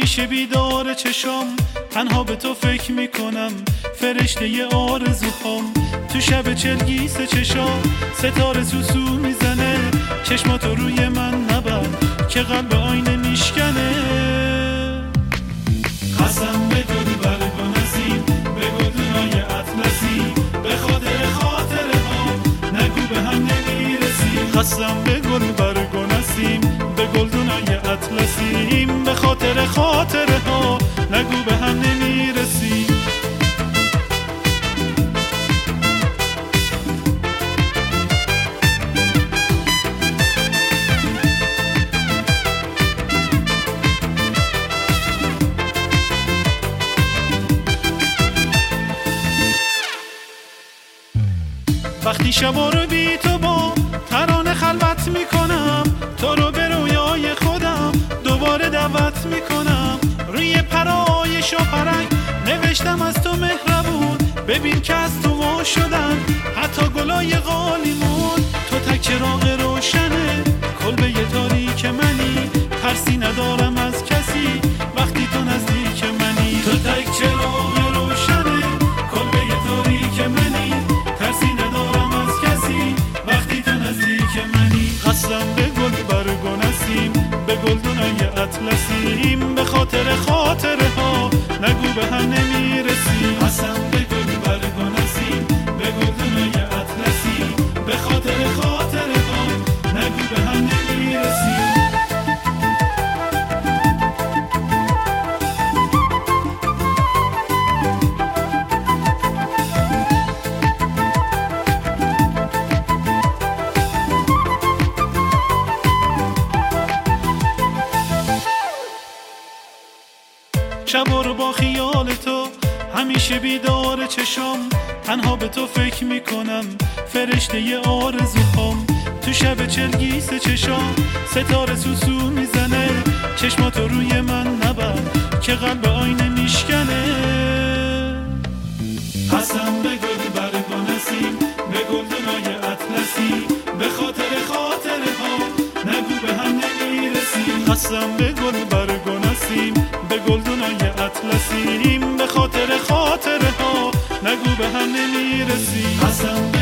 همیشه بیدار چشام، تنها به تو فکر میکنم، فرشته ی آرزوهام. تو شب چلگیس چشام ستاره سوسو میزنه، چشماتو روی من نبر که قلب آینه میشکنه. قسم به گل برگ و نسیم، به گلدونای اطلسی، به خاطر خاطره ها نگو به هم نمیرسیم. قسم به گل برگ و نسیم، به گلدونای اطلسیم، به خاطر خاطره ها نگو به هم نمیرسیم. وقتی شبا رو بی تو با ترانه خلوت میکنم، تو رو به رویای خودم دوباره دعوت میکنم. روی پرای شاپرک نوشتم از تو مهربون، ببین که از تو وا شدن حتی گلای قالیمون. تو تک چراغ روشنه کلبه تاریک منی، ترسی ندارم از کسی وقتی تو نزدیک منی. تو تک چراغ روشنه کلبه تاریک منی، ترسی ندارم از کسی وقتی تو نزدیک منی. قسم به گل برگ و نسیم، به گلدونای اطلسیم، به خاطر خاطره ها نگو به هم نمیرسیم. قسم به گل برگ و نسیم، به گلدونای اطلسیم، به خاطر خاطره ها نگو به هم نمیرسیم. شبا رو با خیال تو همیشه بیدار چشام، تنها به تو فکر میکنم، فرشته ی آرزوهام. تو شب چلگیس چشام ستاره سوسو میزنه، چشماتو روی من نبر که قلب آینه میشکنه. قسم به گل برگ و نسیم، به گلدونای اطلسی، به خاطر خاطره ها نگو به هم نمیرسیم. قسم به گل برگ و نسیم، به گلدونای اطلسیم، به خاطر خاطره ها نگو به هم نمیرسیم. قسم